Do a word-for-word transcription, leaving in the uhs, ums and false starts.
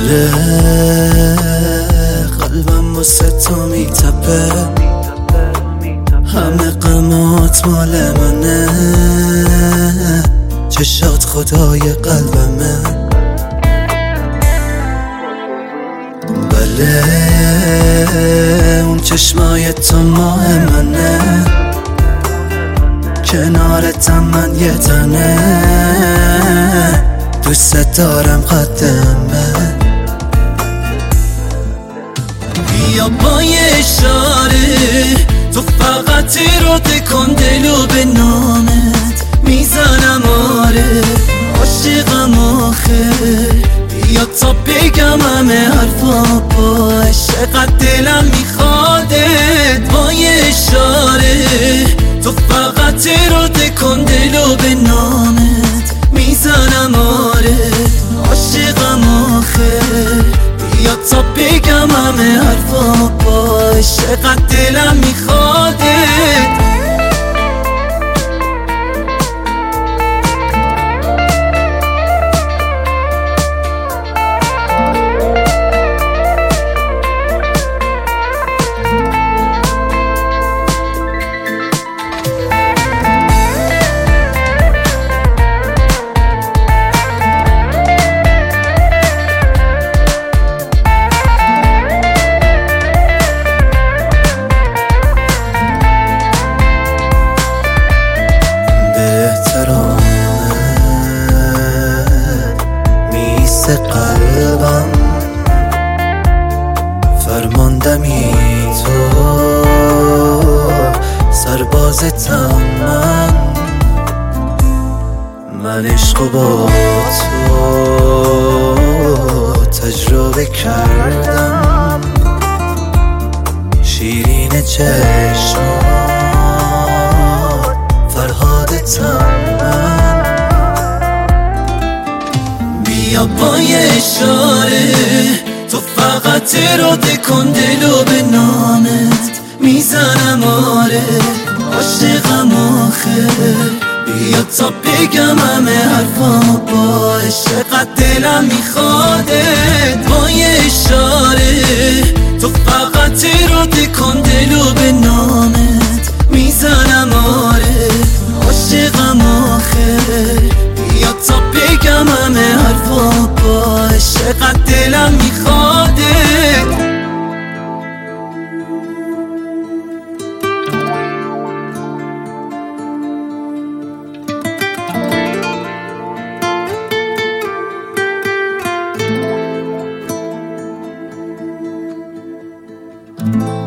بله قلبم واسه تو میتپه، همه غمات مال منه، چشات خدای قلبمه. بله اون چشمای تو ماه منه، کنارتم من یه تنه، دوست دارم قدمه. بیا با یه اشاره تو فقط اراده کن دلو به نامت میزنم، آره عاشقم آخه. بیا تا بگم همه حرفا باش، چقدر دلم میخوادت. با یه اشاره تو فقط اراده کن دلو به نامت میزنم، آره عاشقم آخه. بیا تا بگم همه حرفا باش، چقدر دلم میخوادت. قلبم فرماندمی تو، سربازتم من، من عشق با تو تجربه کردم. شیرین چشمات فرهادتم من. بیا با یه اشاره تو فقط اراده کن دلو به نامت میزنم، آره عاشقم آخه. بیا تا بگم همه حرفا باش، چقدر دلم میخوادت. با یه اشاره تو فقط اراده کن دلو به نامت میزنم، آره عاشقم آخه. بیا تا بگم همه حرفا باش، چقدر دلم میخوادت. thank you